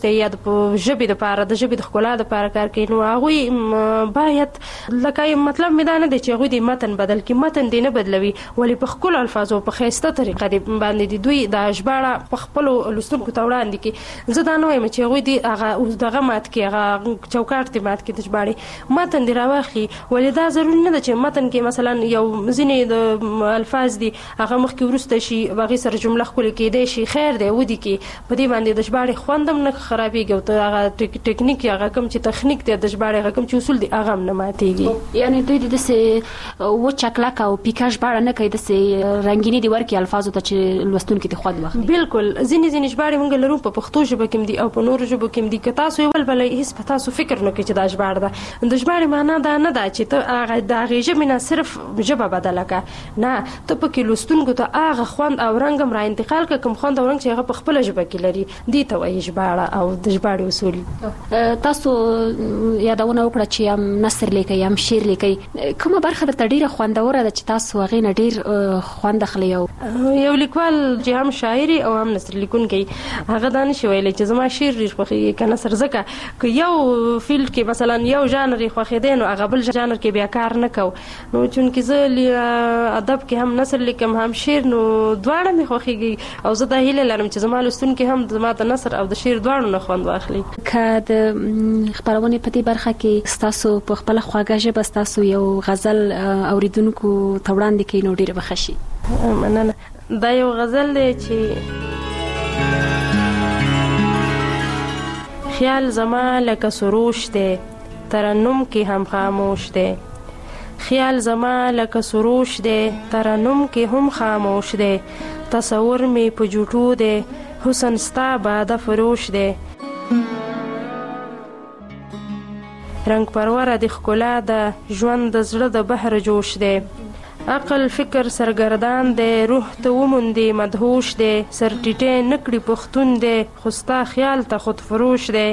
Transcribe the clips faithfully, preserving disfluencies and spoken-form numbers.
یا د ژبې دپاره د ژبې د ښکلا دپاره کار کوي، نو هغوی باید لکه مطلب مې دا نه دی چې هغوی د متن بدل کړي، متن دې نه بدلوي، ولې په ښکلو الفاظو په ښایسته طریقه دې باندې د دوی دا ژباړه په خپلو لوستونکو ته وړاندې کړي. زه دا نه وایم چې هغوی دې هغه دغه مات کړي، هغه چوکاټ دې مات کړي د ژباړې، متن دې راواخلي. ولې دا ضروري نه ده چې متن کې مثلا یو ځینې د الفاظ دي هغه مخکې وروسته شي، هغې سره جمله ښکلې کېدی شي، خیر دی ودې کړي، په دې باندې د ژباړې خوند هم نه خرابېږي او ته هغه ټکنیک هغه کوم چې تخنیک دی د ژباړې هغه کوم چې اصول دي هغه هم نه ماتېږي. یعنې دوی د داسې وچه کلکه او پیکه ژباړه نه کوي، داسې رنګیني دې ورکړي الفاظو ته چې لوستونکي ترې خوند واخلي. بالکل ځینې ځینې ژباړې موږ لرو په پښتو ژبه کې هم دي او په نورو ژبو کې هم دي، که تاسو یې ولولئ هېڅ په تاسو فکر نه کوئ چې دا ژباړه ده. د ژباړې معنا دا نه ده چې ته هغه د هغې ژبې نه صرف ژبه بدله کړه، نه، ته پکې لوستونکو ته هغه خوند او رنګ هم را انتقال کړه کوم خوند او رنګ چې هغه په خپله ژبه کې لري، دې ته وایي ژباړه او د ژباړې اصول. تاسو یادونه وکړه چې یم نثر لیکئ یم شعر لیکئ، کومه برخه درته ډېره خوندوره ده چې تاسو هغې نه ډېر خوند اخلئ؟ یو لیکوال چې هم شاعري او هم نثر لیکونکی هغه دا نشي ویلی چې زما شعر ډېر خوښېږي که نثر، ځکه که یو فیلډ کې مثلا یو ژانر یې خوښېدی نو هغه بل ژانر کې بیا کار نه کوو. نو چونکې زه ادب کې هم نثر لیکم هم شعر، نو دواړه مې خوښېږي او زه دا هیله لرم چې زما لوستونکي هم زما د نثر او د شعر دواړو نه خوند واخلي. که د خپرونې په دې برخه کې ستاسو په خپله خواږه ژبه ستاسو یو غزل اوریدونکو ته وړاندې کړئ نو ډېره به ښه شي. مننه. دا یو غزل دی چې خیال زما لکه سروش دی ترنم کې هم خاموش دی، خیال زما لکه سروش دی ترنم کې هم خاموش دی، تصور می په جوټو دی حسن ستا باده فروش دی، رنگ پروره د ښکلا د ژوند د زړه د بحر جوش دی، عقل فکر سرګردان دی روح ته وموندې مدهوش دی، سر ټیټی نکړي پښتون دی خو ستا خیال ته خود فروش دی،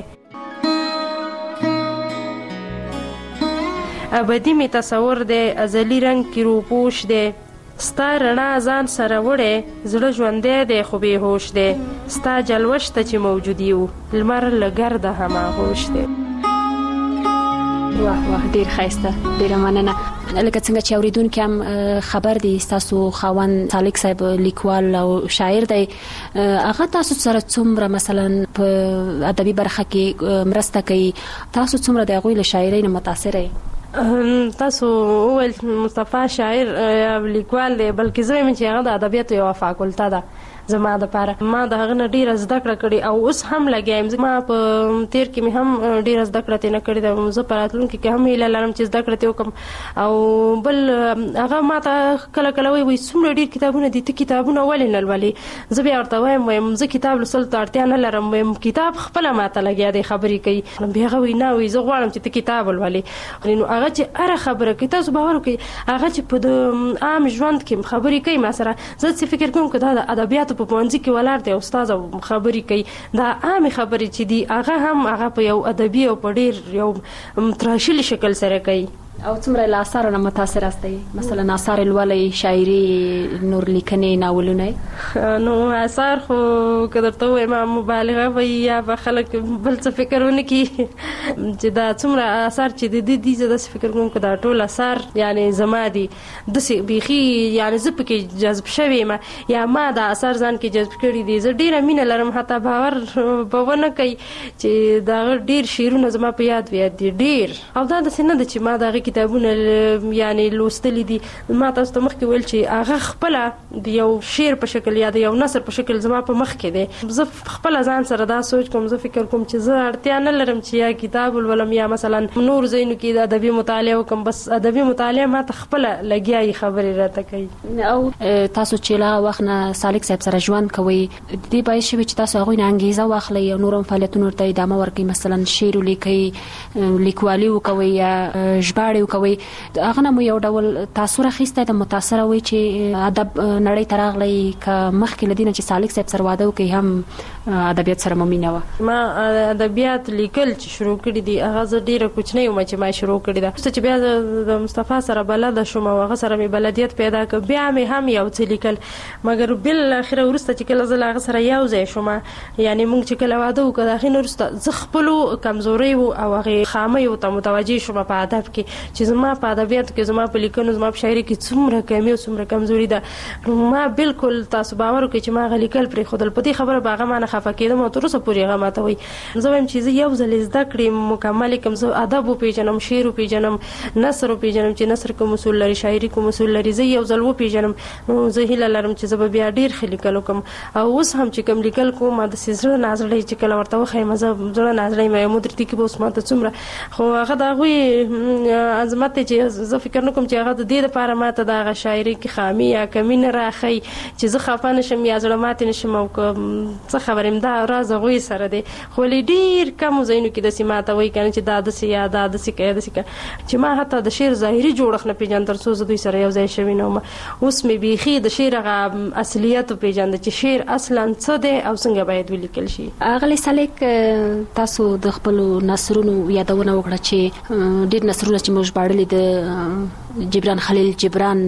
ابدي می تصور دی ازلی رنگ کې روپوش دی، ستا رڼا ځان سره وړی زړه ژوندی دی خو بې هوش دی، ستا جلوه شته چې موجود یو لمر له ګرده هماغوش دی. واه واه ډېر ښایسته، ډېره مننه. لکه څنګه چې اوریدونکي هم خبر دي ستاسو خاوند سالک صاحب لیکوال او شاعر دی، هغه تاسو سره څومره مثلا په ادبي برخه کې مرسته کوي؟ تاسو څومره د هغوی له شاعرۍ نه متاثره یې؟ تاسو وویل مصطفی شاعر یا لیکوال دی، بلکې زه وایم چې هغه د ادبیاتو یوه فاکولته ده زما دپاره. ما د هغه نه ډېره زده کړه کړې او اوس هم لګیا یم. ما په تېر کې مې هم ډېره زده کړه ترې نه کړې ده، زه په راتلونکي کې هم هیله لرم چې زده کړه ترې وکړم. او بل هغه ما ته کله کله وایي وایي څومره ډېر کتابونه دي، ته کتابونه ولې نه لولې؟ زه بیا ورته وایم وایم زه کتاب لوستلو ته اړتیا نه لرم، وایم کتاب خپله ما ته لګیا دی خبرې کوي. بیا هغه وایي نه وایي زه غواړم چې ته کتاب ولولې. نو هغه چې هره خبره کوي تاسو باور وکړئ، هغه چې په د عام ژوند کې خبرې کوي ما سره، زه څه فکر کوم که دا د ادبیاتو په پوهنځي کې ولاړ دی استاد او خبرې کوي، دا عامې خبرې چې دي هغه هم هغه په یو ادبي او په ډېر یو تراشلي شکل سره کوي. او څومره له اثارو نه متاثر استئ؟ مثلا اثار لولئ، شاعري، نور لیکنې، ناولونه؟ نو اثار خو که درته ووایم مبالغه وایي یا به خلک بل څه فکر ونه کړي چې دا څومره اثار چې د دې دي، زه داسې فکر کوم که دا ټول اثار یعنې زما دي، داسې بیخي یعنې زه پکې جذب شوې یم یا ما دا اثار ځان کې جذب کړي دي. زه ډېره مینه لرم، حتی باور به ونه کوي چې د هغه ډېر شعرونه زما په یاد ویاد دي ډېر. او دا داسې نه ده چې ما د هغې کتابونه یعنې لوستلي دي. ما تاسو ته مخکې ویل چې هغه خپله د یو شعر په شکل یا د یو نثر په شکل زما په مخ کې دی. زه خپله ځان سره دا سوچ کوم، زه فکر کوم چې زه اړتیا نه لرم چې یا کتاب ولولم یا مثلا نور ځایونو کې د ادبي مطالعه وکړم، بس ادبي مطالعه ما ته خپله لګیا یي خبرې راته کوي. او تاسو چې له هغه وخت نه سالک صاحب سره ژوند کوئ، د دې باعث شوي چې تاسو هغوی نه انګېزه واخلئ او نور هم فعالیتونو ورته ادامه ورکړئ، مثلا شعر ولیکئ، لیکوالي وکوئ یا ژباړې کړي کوي هغه نه مو یو ډول تاثیر اخیسته د متاثر وي چې ادب نړۍ تراغلی ک مخکې لدینه چې سالک صاحب سره واده وکي هم ادبیات سره ممینه و ما ادبیات لیکل چې شروع کړی دي هغه زه ډیره کوچنی وم چې ما شروع کړی ده چې بیا د مصطفی سره بلد شوم او هغه سره مې بلدیت پیدا کړ بیا مې هم یو څه لیکل مګر بل اخر ورسته چې کله زه هغه سره یو ځای شوم یعنی موږ چې کله واده وکړ اخر ورسته زه خپل کمزوري او هغه خامي او ته متوجي شوم په ادب کې چې زما په ادبیات کې زما په لیکنو زما په شاعري کې څومره کمی او څومره کمزوري ده ما بالکل تاسو باور وکړئ چې ما غلیکل پرې خودل په دې خبره باغه ما نه خفه کېدم او تر اوسه پورې هغه ماته وي زه وایم چې یو ځل زده کړم مکمل کوم زه ادب پیژنم شعر پیژنم نثر پیژنم چې نثر کوم اصول لري شاعري کوم اصول لري زه یو ځل و پیژنم زه هیله لرم چې زه بیا ډیر خلیکل کوم او اوس هم چې کوم لیکل کوم د سیزړه نازړې چې کله ورته وخایم زه زړه نازړې مې مدرتي کې اوس ماته څومره خو هغه دا غوي عظمت چې زه فکر نکوم چې هغه د دې لپاره ماته دا شاعري کې خامي یا کمی نه راخی چې زه خفه نشم یا زړه ماته نشم او څه خبرم دا راز غوي سره دی خو ډیر کم زینو کې د سیماته وای کنه چې دا د سیا دا د سکه د سکه چې ما حتی د شعر ظاهري جوړښت نه پیژن تر څو زه دوی سره یو ځای شوی نو اوس مې بيخي د شعر غ اصليت پیژن چې شعر اصلا څه دی او څنګه باید ولیکل شي اغلی سالک تاسو د خپل نثرونو یادونه وکړه چې ډیر نثرونه چې موږ باړلې د جبران خلیل جبران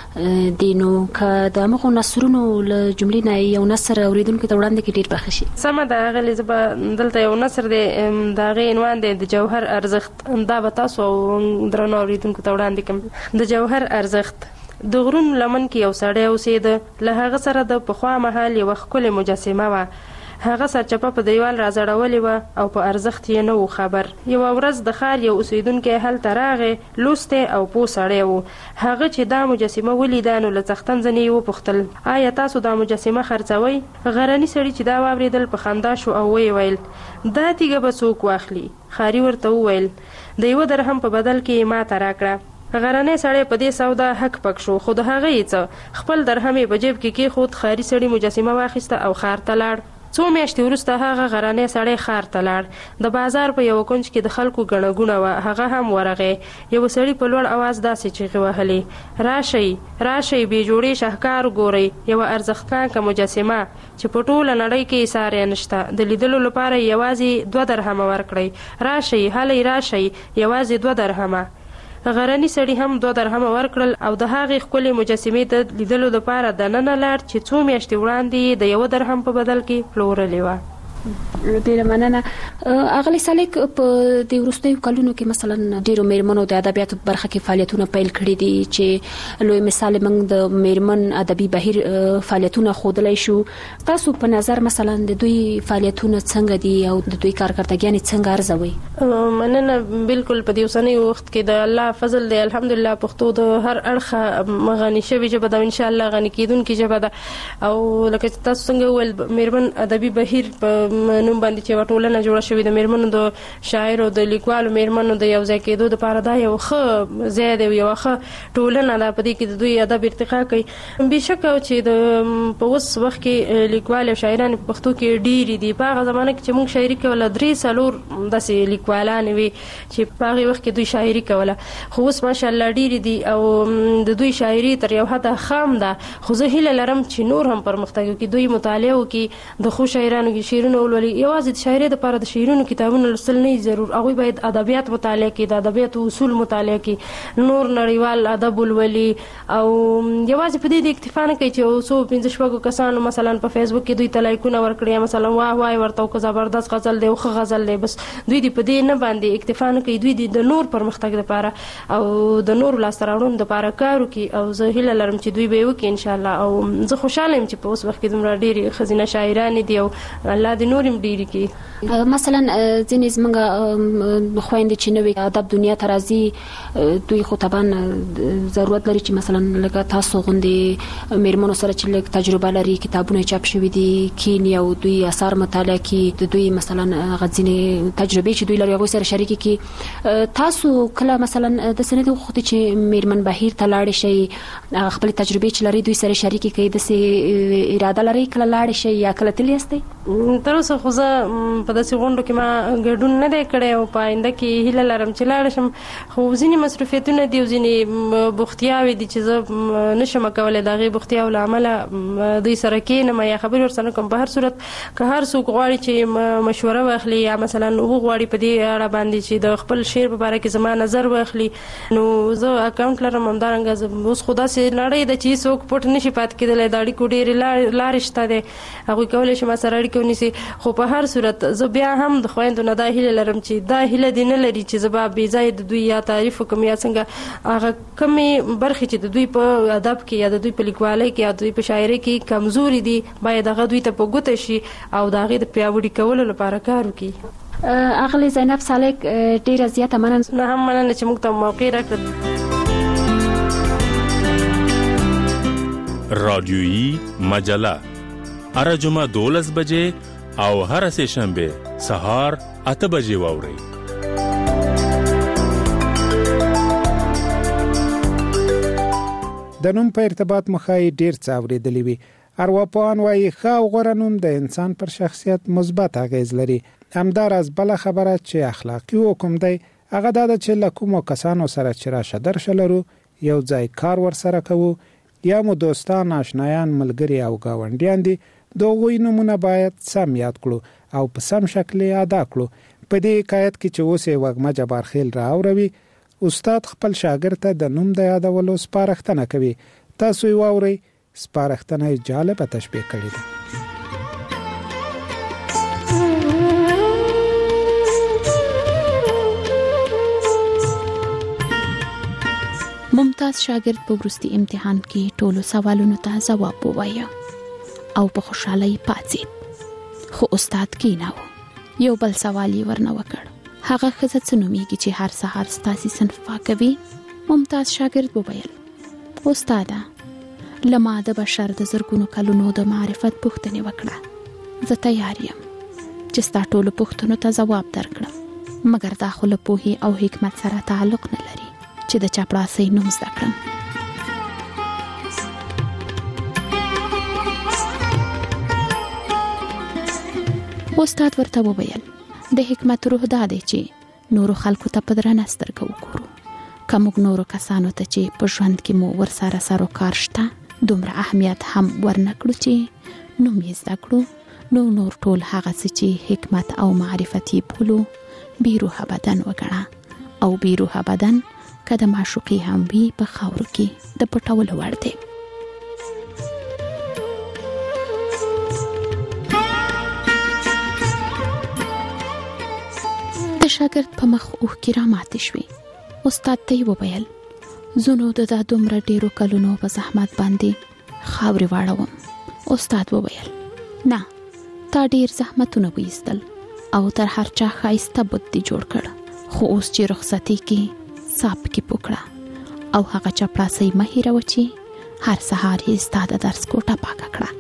دینو که د مخو نثرونو له جملې نه یو نثر اوریدونکو ته وړاندې کې ډیر بخښي سمه ده غلې زبا دلته یو نثر دی دا غي عنوان دی د جوهر ارزښت دا به تاسو درنو اوریدونکو ته وړاندې کوم د جوهر ارزښت د غرون لمن کې یو سړی اوسېده له هغه سره د پخوا مهال یو ښکلې مجسمه وه هغه سرچپه په دیوال راځړولې وه او په ارزښت یې نه و خبر یوه ورځ د ښار یو اوسېدونکی هلته راغی لوستی او پوه سړی و هغه چې دا مجسمه ولیده نو له څښتن ځنې یې وپوښتل آیا تاسو دا مجسمه خرڅوئ غرني سړي چې دا واورېدل په خندا شو او ویې ویل دا تیږه به څوک واخلي ښاري ورته وویل د یوه درهم په بدل کې ما ته راکړه غرنی سړی په دې سودا حق پک شو خو د هغه یې څه خپل درهم یې په جیب کې کېښود ښاري سړي مجسمه واخیسته او ښار ته لاړ څو میاشتې وروسته هغه غرنی سړی ښار ته لاړ د بازار په یوه کونج کې د خلکو ګڼه ګوڼه وه هغه هم ورغی یوه سړي په لوړ اواز داسې چیغې وهلې راشئ راشئ بې جوړې شاهکار ګورئ یوه ارزښتناکه مجسمه چې په ټوله نړۍ کې یې ساری نشته د لیدلو لپاره یوازې دوه درهمه ورکړئ راشئ هلئ راشئ یوازې دوه درهمه غرني سړي هم دوه درهمه ورکړل او د هغې ښکلې مجسمې د لیدلو لپاره دننه لاړ چې څو میاشتې وړاندې د یوه درهم په بدل کې پلورلې وه ډیره مننه اغلی سالک په دې وروستیو کلونو کې مثلا ډیرو میرمنو د ادبیاتو برخه کې فعالیتونه پیل کړي دي چې لوی مثال موږ د میرمن ادبي بهیر فعالیتونه ښودلی شو تاسو په نظر مثلا د دوی فعالیتونه څنګه دي او د دوی کارکردګیانې څنګه ارزوي مننه بالکل په دې اوسني وخت کې د الله فضل دی الحمدلله پښتو د هر اړخه غني شوې ژبه ده ان شاء الله غني کېدونکې ژبه ده او لکه تاسو څنګه وویل میرمن ادبي بهیر په نوم باندې چې ټولنه جوړه شوې د میرمنو د شاعرو د لیکوالو میرمنو د یو ځای کېدو دپاره دا یو ښه ځای دی یوه ښه ټولنه ده په دې کې د دوی ادب ارتقا کوي بېشکه چې د په اوس وخت کې لیکوال او شاعران په پښتو کې ډېرې دي په هغه زمانه کې چې موږ شاعري کوله درې څلور داسې لیکوالانې وي چې په هغې وخت کې دوی شاعري کوله خو اوس ماشاءالله ډېرې دي او د دوی شاعري تر یو حده خام ده خو زه هیله لرم چې نور هم پرمختګ وکړي دوی مطالعه وکړي د ښو شاعرانو کې شعرونه ولولي یوازې د شاعرۍ دپاره د شعرونو کتابونه لوستل نه ضرور هغوی باید ادبیات مطالعه کړي د ادبیاتو اصول مطالعه کړي نور نړیوال ادب ولولي او یوازې په دې د اکتفا نه کوي چې یو څو پنځه شپږو کسانو مثلا په فیسبوک کې دوی ته لایکونه ورکړي یا مثلا واه وای ورته که زبردست غزل دی او ښه غزل دی بس دوی دې په دې نه باندې اکتفا نه کوي دوی دې د نور پرمختګ دپاره او د نورو لاسته راوړنو دپاره کار وکړي او زه هیله لرم چې دوی به یې وکړي انشاءالله او زه خوشحاله یم چې په اوس وخت کې دومره ډېرې ښځینه شاعرانې دي او الله دې نور هم ډېرې کړي مثلا ځینې زموږ خویندې چې نوې ادب دنیا ته راځي دوی خو طبعا ضرورت لري چې مثلا لکه تاسو غوندې میرمنو سره چې لږ تجربه لري کتابونه چاپ شوي دي کینی او دوی اثار مطالعه کړي د دوی مثلا ځینې تجربې چې دوی لري هغوی سره شریکې کړي تاسو کله مثلا داسې نه دي وغوښتې چې میرمن بهیر ته لاړې شئ خپلې تجربې چې لري دوی سره شریکې کړئ داسې اراده لرئ کله لاړې شئ یا کله تللی یاستئ تر اوسه خو زه په داسې غونډو کې ما ګډون نه دی کړی او په آینده کې هیله لرم چې لاړ شم، خو ځینې مصروفیتونه دي او ځینې بوختیاوې دي چې زه نشم کولی د هغې بوختیاو له امله دوی سره کښېنم یا خبرې ورسره کوم. په هر صورت که هر څوک غواړي چې مشوره واخلي یا مثلا وغواړي په دې اړه باندې چې د خپل شعر په باره کې زما نظر واخلي، نو زه اکاونټ لرم. همدارنګه اوس خو داسې نړۍ ده چې څوک پټ نشي پاتې کېدلی، د اړیکو ډېرې لارې شته دی، هغوی کولی شي ما سره اړیکه ونیسي. خو په هر صورت زه بیا هم د خویندو نه دا هیله لرم چې دا هیله دې نه لري چې زه به بې ځایه د دوی یا تعریف وکړم یا څنګه هغه کمې برخې چې د دوی په ادب کې یا د دوی په لیکوالۍ کې یا د دوی په شاعرۍ کې کمزوري دي باید هغه دوی ته په ګوته شي او د هغې د پیاوړي کولو لپاره کار وکړي. اغلې زینب سالک ډېره زیاته مننه. نه هم مننه چې موږ ته موقع راکړه. رادیویی مجله هر جمعه دولس بجې او هر سه شنبه سهار اته بجې واورئ. د نوم په ارتباط مخای ډیر څه اورېدلې وي. ارواپوهان وایي ښه او غوره نوم د انسان پر شخصیت مثبت اغیز لري. همداراز بل خبره چې اخلاقی حکم دی هغه دا چې له کومو کسانو سره چې راشه درشه لرو یو ځای کار ورسره کوو یا مو دوستان، آشنایان، ملګري او گاونډیان دي، دغوی نمونه باید سم یاد کړو او په سم شکل ادا کړو. په دې حکایت کې چې اوس یې وږمه جبارخیل راوروي، استاد خپل شاګرد ته د نوم د یادولو سپارښتنه کوي. تاسو یې واورئ. سپارښتنه یې جالبه تشبیه کړې ده. ممتاز شاګرد په وروستي امتحان کې ټولو سوالونو ته ځواب ووایه او په خوشحالۍ پاڅېد، خو استاد کېناوه. یو بل سوال یې ورنه وکړ. هغه ښځه څه نومیږي چې هر سهار ستاسې صنف پاکوي؟ ممتاز شاګرد وویل: استاده، له ما د بشر د زرګونو کلونو د معرفت پوښتنې وکړه. زه تیار یم چې ستا ټولو پوښتنو ته ځواب درکړم، مګر دا خو له پوهې او حکمت سره تعلق نه لري چې د چاپړاسۍ نوم زده کړم. استاد ورته وویل: د حکمت روح دا دی چې نورو خلکو ته په درنه سترګه وګورو. که موږ نورو کسانو ته چې په ژوند کې مو ورسره سر و کار شته دومره اهمیت هم ورنه کړو چې نوم یې زده کړو، نو نور ټول هغه څه چې حکمت او معرفت یې بولو بې روحه بدن وګڼه، او بې روحه بدن که د معشوقې هم وي په خاورو کې د پټولو وړ دی. د شاګرد په مخ اوښکې راماتې شوې. استاد ته یې وویل: زه د دا دومره ډېرو کلونو په زحمت باندې خاورې واړوم. استاد وویل: نه، تا ډېر زحمتونه وایستل او تر هر چا ښایسته بت دې جوړ کړ، خو اوس چې رخصتۍ کې صاحب کې پوکړه او هغه چاپړاسۍ مه هېروه چې هر سهار یې ستا د درس کوټه پاکه کړه.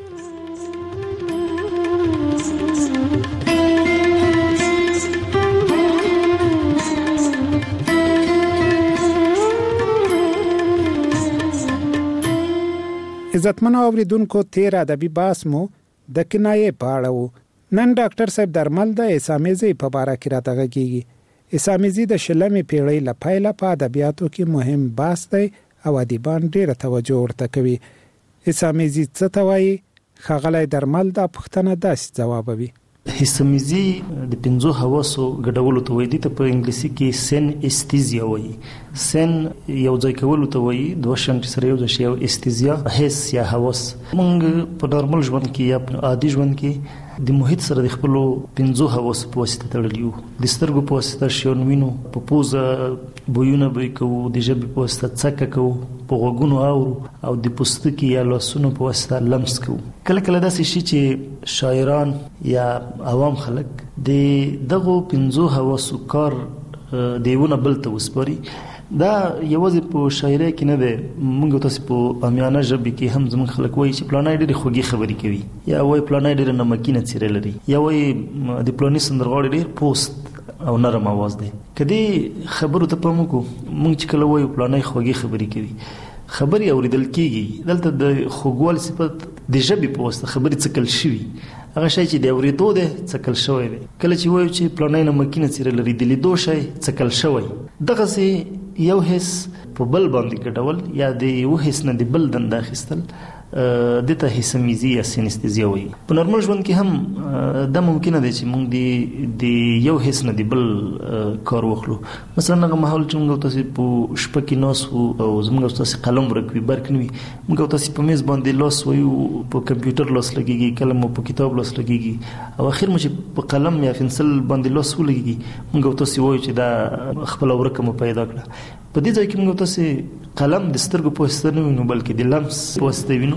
عزتمنو اوریدونکو، تیر ادبي بحث مو د کنایې په اړه و. نن ډاکټر صاحب درمل د اسامیزي په اړه کې راته غږیږي. اسامیزي د شلمې پیړۍ له پیله په ادبیاتو کې مهم بحث دی او ادیبان ډېره توجه ورته کوي. اسامیزي څه ته وایي؟ ښاغلی درمل دا پوښتنه داسې ځوابوي: اسامیزي د پنځو حواسو ګډولو ته وایي. ته په انګلیسي کې سن استیزیا وایي. سن یو ځای کولو ته وایي، دوه شیان چې سره یو ځای شي، او استیزیا حس یا حواس. موږ په نارمل ژوند کې یا په عادي ژوند کې د محیط سره د خپلو پنځو حواسو په واسطه تړلي یو. د سترګو په واسطه شیان وینو، په پوزه بویونه بوی کوو، د ژبې په واسطه څکه کوو، په غوږونو اورو، او د پوستکي یا لاسونو په واسطه لمس کوو. کله کله داسې شي چې شاعران یا عوام خلک د دغو پنځو حواسو کار د یوه بل ته وسپاري. دا یوازې په شاعرۍ کې نه دی، موږ تاسو په عامیانه ژبه کې هم زموږ خلک وایي چې پلانی ډېرې خوږې خبرې کوي، یا وایي پلانی ډېره نمکینه څېره لري، یا وایي د پلاني سندرغاړی ډېر پوست او نرم آواز دی. که دې خبرو ته پام وکړو، موږ چې کله وایو پلانی خوږې خبرې کوي، خبرې اورېدل کېږي. دلته د خوږوالي صفت د ژبې په واسطه خبرې څکل شوي هغه شی چې د اورېدو دی څکل شوی دی. کله چې وایو چې پلانی نه مکینه څیره لري د لیدو شی څکل شوی، دغسې یو حس په بل باندې ګډول یا د یو حس نه د بل دنده اخیستل دته حسمیزي یا سینستیزیا وایي. په نورمال ژوند کې هم دا ممکنه دی چې موږ د یو حس نه د بل کار واخلو. مثلا هغه مهال چې موږ تاسو په شپه کې ناست وو او زموږ تاسو قلم ورک وي برک نه وي، موږ تاسو په میز باندې لاس وایو، په کمپیوټر لاس لګېږي، کله مو په کتاب لاس لګېږي، او اخر مو چې په قلم یا پنسل باندې لاس ولګېږي موږ تاسو وایو چې دا خپله ورکه مو پیدا کړه. په دې ځای کې موږ تاسو قلم د سترګو په واسطه نه وینو بلکې د لمس په واسطه وینو.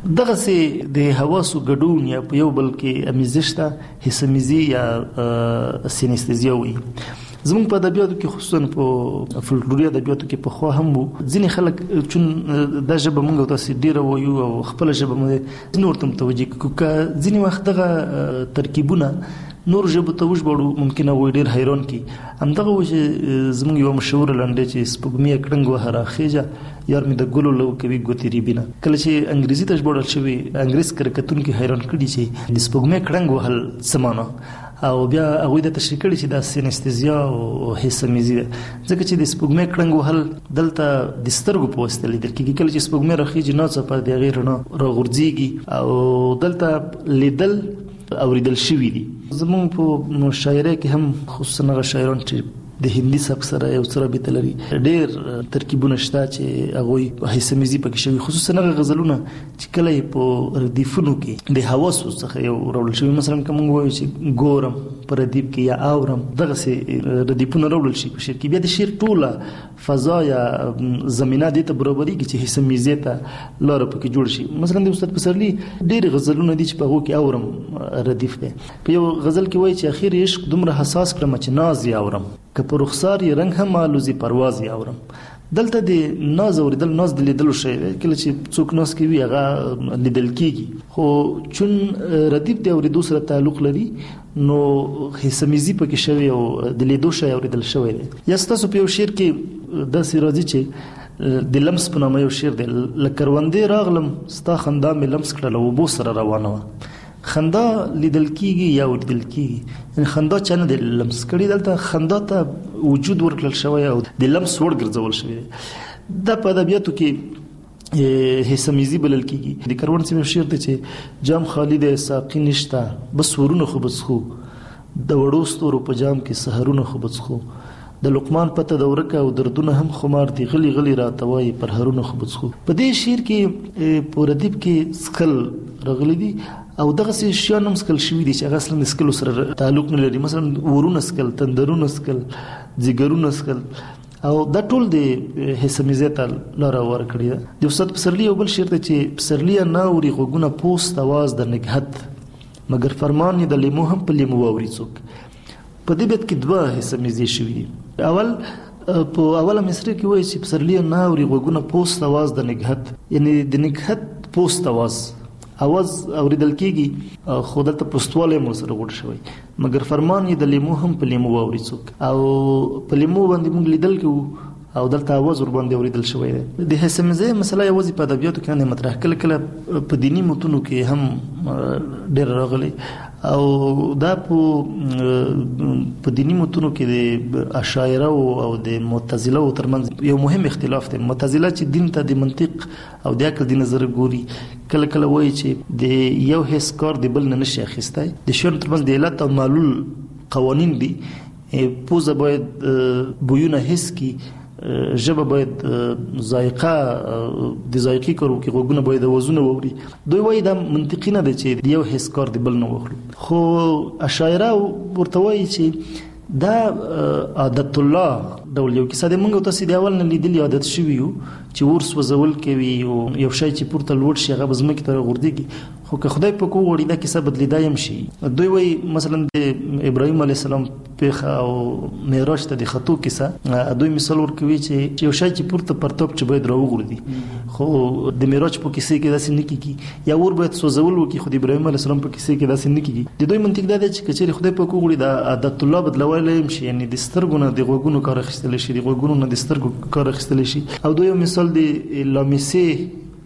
دغسې د حواسو ګډون یا په یو بل کې امیزش ته حسمیزي یا سینستیزیا وایي. زموږ په ادبیاتو کې خصوصا په فولکلوري ادبیاتو کې پخوا هم وو. ځینې خلک چون دا ژبه موږ تاسو ډېره وایو او خپله ژبه مو ځینې ورته متوجه کړو، که ځینې وخت دغه ترکیبونه نور ژبو ته وژباړو ممکنه وایي ډېر حیران کړي. همدغه و چې زموږ یوه مشهوره لنډۍ چې سپوږمۍ کړنګ وهه راخېږه یار مې د ګلو لو کوي ګوتې ریبینه، کله چې انګریزي ته ژباړل شوي انګریز کرکټونکي حیران کړي چې د سپوږمۍ کړنګ وهل څه معنا، او بیا هغوی د تشریح کړي چې دا سینستیزیا او حسمیزي ده. ځکه چې د سپوږمۍ کړنګ وهل دلته د سترګو په واسطه لیدل کېږي. کله چې سپوږمۍ راخېږي ناڅاپه د هغې رڼا راغورځېږي او دلته لیدل اوریدل شوي دي. زموږ په شاعرۍ کې هم خصوصا هغه شاعران چې د هندي سبک سره یو څه رابطه لري ډېر ترکیبونه شته چې هغوی حسمیزي پکې شوي، خصوصا هغه غزلونه چې کله یې په ردیفونو کې د حواسو څخه یو راوړل شوي. مثلا که موږ وایو چې ګورم په ردیف کې یا اورم، دغسې ردیفونه راوړل شي په شعر کې، بیا د شعر ټوله فضا یا زمینه دې ته برابرېږي چې حسمیزي ته لاره پکې جوړ شي. مثلا د استاد پسرلي ډېرې غزلونه دي چې په هغو کې اورم ردیف دی. په یو غزل کې وایي چې اخر عشق دومره حساس کړم چې ناز یې اورم، که په رخسار یې رنګ هم آلوزي پرواز یې اورم. دلته د ناز اوریدل، ناز د لیدلو شی دی. کله چې څوک ناز کوي هغه لیدل کېږي، خو چون ردیف د اورېدو سره تعلق لري نو حسمیزي پکې شوی او د لیدو شی اوریدل شوی دی. یا ستاسو په یو شعر کې داسې راځي چې د لمس په نامه یو شعر دی، له کروندې راغلم ستا خندا مې لمس کړله اوبو سره روانه وه. خندا لیدل کېږي یا اوریدل کېږي، یعنې خندا چا نه دی لمس کړي، دلته خندا ته وجود ورکړل شوی او د لمس وړ ګرځول شوی دی. دا په ادبیاتو کې حسمیزي بلل کېږي. د کروند سیمې شعر دی چې جام خالي دی ساقي نشته بس ورونه خو بڅښو، د وړو ستورو په جام کې سحرونه خو بڅښو، د لقمان پته د ورکه او دردونه هم خمار دي غلی غلی راته وایي پر هرونه خو بڅښو. په دې شعر کې په ردیف کې څښل راغلي دي او دغسې شیان هم څکل شوي دي چې هغه اصلا د څکلو سره تعلق نه لري. مثلا ورونه څکل، تندرونه څکل، ځیګرونه څکل، او دا ټول د حسمیزۍ ته لاره هواره کړې ده. د استاد پسرلي یو بل شعر دی چې پسرلیه نه اوري غوږونه پوست اواز د نګهت، مګر فرمان یې د لیمو هم په لیمو واوري څوک. په دې بیت کې دوه حسمیزې شوي دي. اول په اوله مصرع کې وایي چې پسرلیه نه اوري غوږونه پوست اواز د نګهت، یعنی د نګهت پوست اواز اواز اوریدل کېږي خو دلته پوستوالی هم ورسره غوټ شوی، مګر فرمان یې د لیمو هم په لیمو واوري څوک. او په لیمو باندې موږ لیدل کوو او دلته اواز ور باندې اوریدل شوی دی. د حسمیزۍ مسله یوازې په ادبیاتو کې نه مطرح، کله کله په دیني متونو کې هم ډېر راغلی او دا په دیني متونو کې د اشاعره او د معتزله ترمنځ یو مهم اختلاف دی. معتزله چې دین ته د منطق او د عقل د نظر ګوري، کله کله وایي چې د یو حس کار د بل نه نشي اخیستی. د شیانو ترمنځ د علت او معلول قوانین دي. پوزه باید بویونه حس کړي، ژبه باید ذایقه د ذایقې کار وکړي، غوږونه باید اوازونه واوري. دوی وایي دا منطقي نه دی چې د یو حس کار د بل نه واخلو. خو اشاعره ورته وایي چې دا عادت الله ډول یو کیسه د موږ تاسو د اول نه لیدلې عادت شوي یو چې ورس وزول کوي او یو شی چې پورته لوړ شي هغه به ځمکې ته راغورځېږي. خو که خدای په کو وړي دا کیسه بدلیدای هم شي. دوی وایي مثلا د ابراهیم علیه السلام پیښه او معراج ته د ختو کیسه، دوی مثال ورکوي چې یو شی چې پورته پرتوب چې باید راوغورځي، خو د معراج په کیسې کې داسې نه کېږي، یا ور باید سوځول وکړي، خو د ابراهیم علیه السلام په کیسې کې داسې نه کېږي. د دوی منطق دا دی چې که چېرې خدای په کو وړي دا عادت الله بدلولی هم شي، یعنې د سترګو نه د غوږونو کار اخیستلی شي، د غوږونو نه د سترګو کار اخیستلی شي. او دوی یو مثال د لامیسې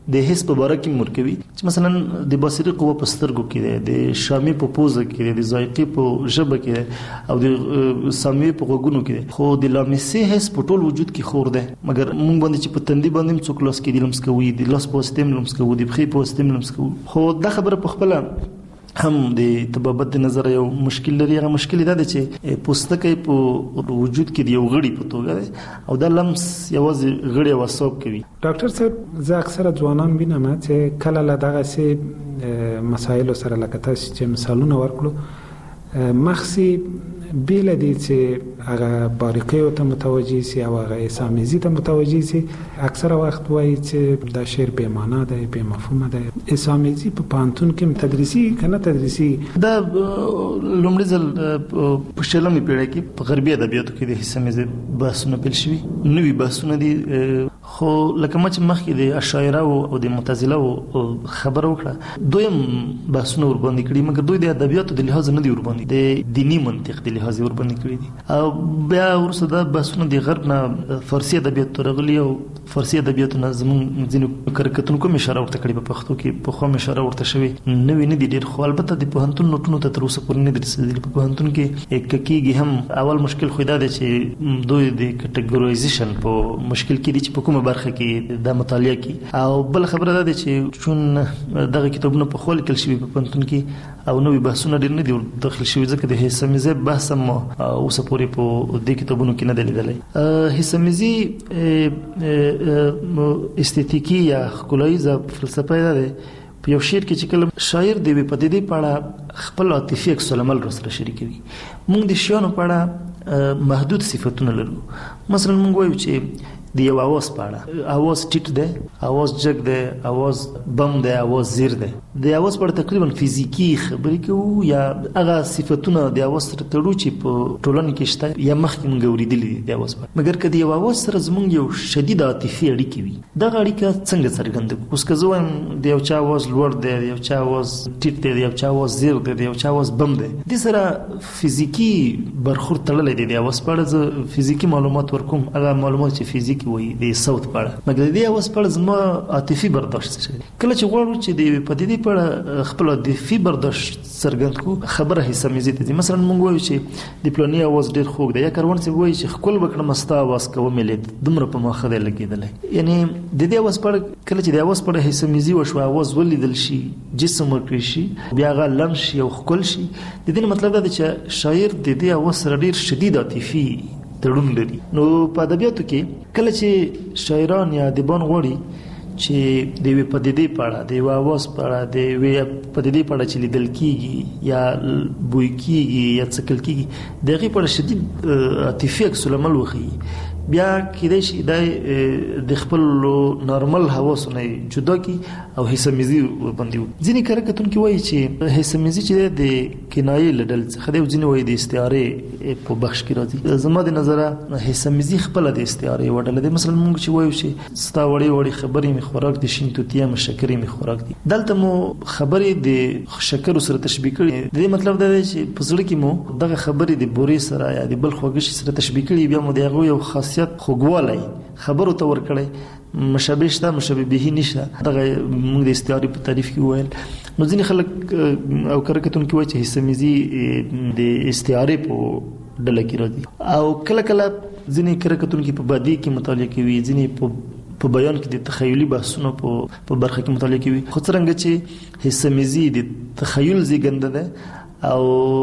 د حس په باره کې مرکوي چې مثلا د بصري قوه په سترګو کې ده، د شامي په پوزه کې ده، د ذایقې په ژبه کې ده، او د سامي په غوږونو کې ده. خو د لامسې حس په ټول وجود کې خور ده، مګر موږ باندې چې په تندي باندې څوک لاس کې د لمس کوي، د لاس په واسطه لمس کوي، د پښې په واسطه لمس کوي. خو دا خبره په خپل هم د طبابت نظر یو مشکل لري. هغه مشکل دا دی چې پوستکی په وجود کې یو غړي په توګه دی او دا لمس یوازې غړي او اعصاب کوي. ډاکټر صاحب زه اکثره ځوانان وینم چې کله له دغه سي مسایلو سره لکه تاسو چې مثالونه ورکړو مخسي بیل دي چې هغه باریکیو ته متوجي سي او هغه اسامیزي ته متوجي سي. اکثره وخت وایي چې دا شعر بې معنا دی، بې مفهومه دی. اسامیزي په پانتون کې تدریسي کنه تدریسي دا لومړی ځل په شلمې پیړۍ کې په غربي ادبیاتو کې د اسامیزي بحثونه پیل شوي. نوي بحثونه دي، خو لکه ما چې مخکې د اشاعره او د معتزله خبره وکړه، دوی هم بحثونه ورباندې کړي، مګر دوی د ادبیاتو د لحاظ نه دي ورباندې، د دینی منطق د لحاظ ورباندې کړي دي. او بیا وروسته دا بحثونه د غرب نه فارسي ادبیات ته راغلي او فارسي ادبیاتو نه زموږ ځینو کارکتونکو هم اشاره ورته کړې، په پښتو کې په خوا اشاره ورته شوې نوې نه دي ډېر. خو البته د پوهنتون نوټونو ته تر اوسه پورې نه دي رسېدلي. په پوهنتون کې ککېږي هم اول مشکل خو دا دی چې دوی د کټګورایزیشن په مشکل کې دي چې په کومه برخه کې دا مطالعه کوي. او بل خبره دا ده چې چون دغه کتابونه په خوا لیکل شوي په پوهنتون کې او نوې بحثونه ډېر نه دي داخل شوي، ځکه د حسامیزي بحث هم اوسه پورې په دې کتابونو کې نه دی لیدلی. حسامیزي استتیکي یا ښکلاییزه فلسفه دا ده په یو شعر کې چې کله شاعر د یوې پدیدې په اړه خپل عاطفي عکس العمل راسره شریکوي. موږ د شیانو په اړه محدود صفتونه لرو. مثلا موږ وایو چې د یو اواز په اړه، اواز ټیټ دی، اواز جګ دی، اواز بم دی، اواز زیر دی. د اواز په اړه تقریبا فزیکی خبرې کوو یا هغه صفتونه د اواز سره تړو چې په ټولنه کې شته یا مخکې موږ اورېدلي دي د اواز په. مګر که د یو اواز سره زموږ یو شدید عاطفي اړیکې وي، دغه اړیکه څنګه څرګنده کړو؟ اوس که زه وایم د یو چا اواز لوړ دی، د یو چا اواز ټیټ دی، د یو چا اواز زیر دی، د یو چا اواز بم دی، دې سره فزیکی برخورد تړلی دی. د اواز په اړه زه فزیکی معلومات ورکوم، هغه معلومات چې فزیکی وایي د صوت په اړه، مګر د دې اواز په اړه زما عاطفي برداشت څه دی. کله چې غواړو چې د یوې پدیدې په اړه خپل عاطفي برداشت څرګند کړو، خبره حسامیزي ته ځي. مثلا موږ وایو چې د فلاني اواز ډېر خوږ دی، یا کاروان صاحب وایي چې ښکل به کړم ستا اواز که ومېلېد دومره په ما ښه دی لګېدلی. یعنې د دې اواز په اړه کله چې د اواز په اړه حسامیزي وشوه، اواز ولیدل شي، جسم ورکړی شي، بیا هغه لمس شي او ښکل شي، د دې مطلب دا دی چې شاعر د دې اواز سره ډېر شدید عاطفي تړون لري. نو په ادبیاتو کې کله چې شاعران یا ادیبان غواړي چې د یوې پدیدې په اړه، د یوه اواز په اړه، د یوې پدیدې په اړه چې لیدل کېږي یا بوی کېږي یا څکل کېږي، د هغې په اړه شدید عاطفي عکس العمل وښیي، بیا کېدای شي دا د خپلو نارمل حواسو نه جدا کړي او حسامیزي ورباندې وکړي. ځینې کره کتونکي وایي چې حسامیزي چې دی د کنایې له ډلې څخه دی، او ځینې وایي د استعارې په بخش کې راځي. زما د نظره حسامیزي خپله د استعارې یوه ډله دی. مثلا موږ چې وایو چې ستا وړې وړې خبرې مې خوراک دي، شین توتیا مې شکرې مې خوراک دي، دلته مو خبرې د شکرو سره تشبیه کړي. د دې مطلب دا دی چې په زړه کې مو دغه خبرې د بورې سره یا د بل خواږه شي سره تشبیه کړي، بیا مو د هغو یو خاصیت خوږوالی خبرو ته ورکړی، مشابه شته مشابه به نشته. دغه موږ د استعارې په تعریف کې وویل. نو ځینې خلک او کره کتونکي وایي چې حسامیزي د استعارې په ډله کې راځي، او کله کله ځینې کره کتونکي په بادي کې مطالعه کوي، ځینې په په بیان کې د تخیلي بحثونو په برخه کې مطالعه کوي. خو څرنګه چې حسامیزي د تخیل زیږنده ده او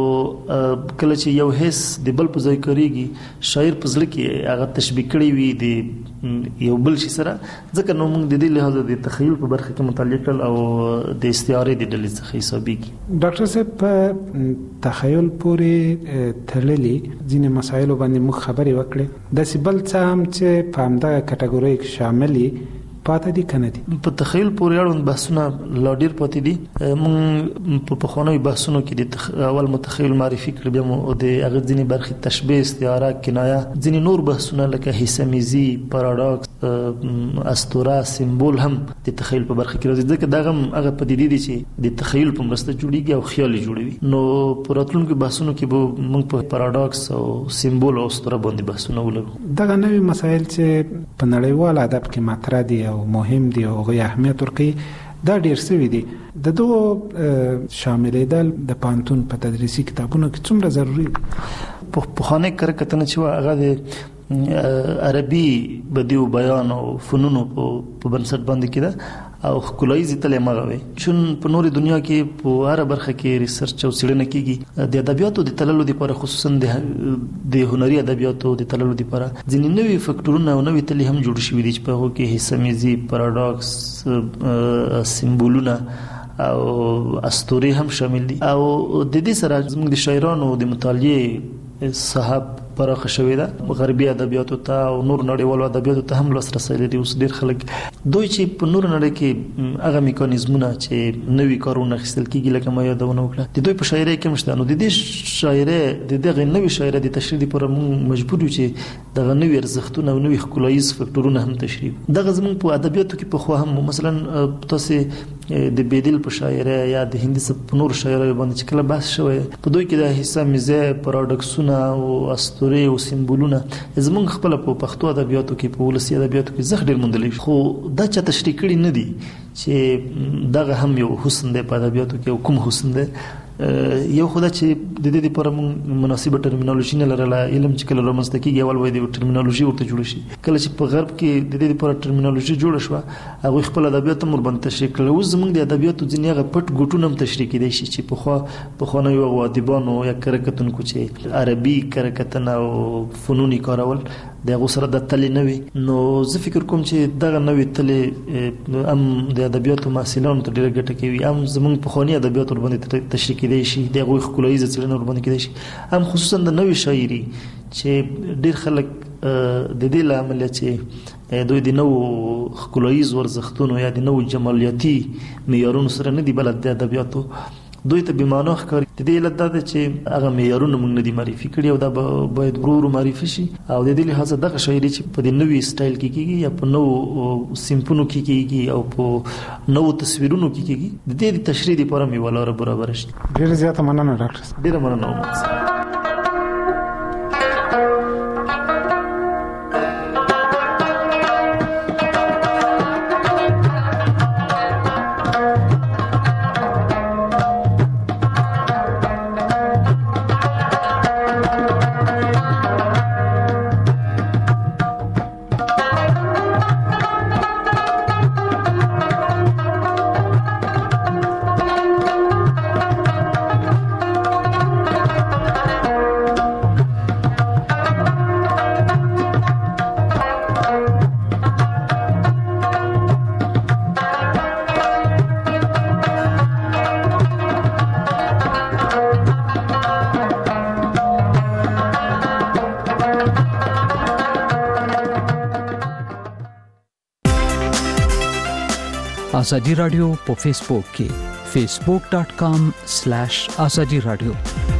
کله چې یو حس د بل په ځای کاریږي، شاعر په زړه کې هغه تشبیه کړی وي د یو بل شي سره، ځکه نو موږ د دې لحاظه د تخیل په برخه کې مطالعه کړل او د استعارې د ډلې څخه حسابېږي. ډاکټر صاحب په تخیل پورې تړلي ځینې مسایلو باندې موږ خبرې وکړې، داسې بل څه هم چې په همدغه کټګورۍ کې شامل دي پاتې دي کنه دي؟ په تخیل پورې اړوند بحثونه لا ډېر پاتې دي. موږ په پخوانیو بحثونو کې د اول متخیل معرفي کړ، بیا مو د هغه ځینې برخې تشبیه، استعاره، کنایه، ځینې نور بحثونه لکه حسامیزي، پاراډاکس، اسطوره، سمبول هم د تخیل په برخه کې راځي، ځکه دغه هم هغه پدیدې دي چې د تخیل په مرسته جوړیږي او خیال جوړوي. نو په راتلونکو بحثونو کې به موږ په پاراډاکس او سمبول او اسطوره باندې بحثونه ولرو. دغه نوې مسایل چې په نړیوال ادب کې مطرح دي او او مهم دي او غي اهمیت ورکړي دا ډیر سوي دي. د دوه شاملېدل د پانتون په تدریسي کتابونو کې څومره ضروري دي؟ په پخواني کرکټنه چې هغه د عربي بدیو بیان او فنونو په بنسټ باندې کېده او خلایزي تل مغوي چون په نوري دنیا کې په هر برخه کې ریسرچ او څېړنه کیږي د ادبیاتو د تللو لپاره خصوصا د هنري ادبیاتو د تللو لپاره ځینې نوي فکټورونه او نوي تلې هم جوړ شوي دي چې په هغه کې حسمیزي پاراډوکس سمبولونه او اسطوري هم شامل دي او د دې سره زموږ د شاعرانو د مطالعه صاحب پراخه شوې ده غربي ادبیاتو ته او نور نړیوالو ادبیاتو ته هم لاسرسي لري. اوس ډېر خلک دوی چې په نور نړۍ کې هغه میکانیزمونه چې نوي کارونه اخیستل کیږي لکه ما یادونه وکړه د دوی په شاعرۍ کې مشته نو د دې شاعرۍ د دغه نوي شاعرۍ د تشریح لپاره موږ مجبور یو چې دغه نوي ارزښتونه او نوي ښکلاییز فکټورونه هم تشریح دغه زموږ په ادبیاتو کې په خو هم مثلا تاسو د بیدل په شاعرۍ یا د هندي په نور شاعرۍ باندې چې کله بحث شوی په دوی کې د حسمیزه پاراډوکسونه او اسطوري او سمبولونه زمونږ خپل په پښتو ادبیاتو کې په ولسي ادبیاتو کې زخ ډېر موندل خو دا چې تشریح کړي نه دي چې دغه هم یو حسن دی په ادبیاتو کې او کوم حسن دی یو خدای چې د دې لپاره موږ مناسبه ټرمینالوژي نه لرله علم چې کله رامنځته کیږي اول وای د ټرمینالوژي ورته جوړ شي کله چې په غرب کې د دې لپاره ټرمینالوژي جوړ شو هغه خپل ادبیات هم وربند تشریح کړل اوس زموږ د ادبیاتو ځینې هغه پټ ګوټونه هم تشریح کیدای شي چې په خو په خو نه یو ادیبانو یا کرکټونکو چې عربي کرکټنه او فنوني کارول دغه سره د تل نه وي نو زه فکر کوم چې دغه نوې تل ام د ادبیاتو محصلانو ته ډیره ګټه کوي ام زموږ په خوني ادبیاتو باندې تشریح کیدای شي دغه خلایزه څېړنه باندې کیدای شي ام خصوصا د نوې شاعري چې ډیر خلک د دې لامل چې دوی د نو خلایز ورزختونو یا د نو جمالیاتي معیارونو سره نه دی بلد د ادبیاتو دوی ته بیمانه ښکاري د دې علت دا ده چې هغه معیارونه موږ نه دي معرفي کړي او دا باید ورو ورو معرفي شي او د دې لحاظه دغه شاعري چې په دې نوې سټایل کې کیږي یا په نو سیمفونو کې کیږي او په نو تصویرونو کې کیږي د دې تشریح لپاره مې ولاره برابر شي. ډېر زیاته مننه ډاکټر. ډېر مننه. ازادي رادیو په فیسبوک کې facebook dot com slash azadi radio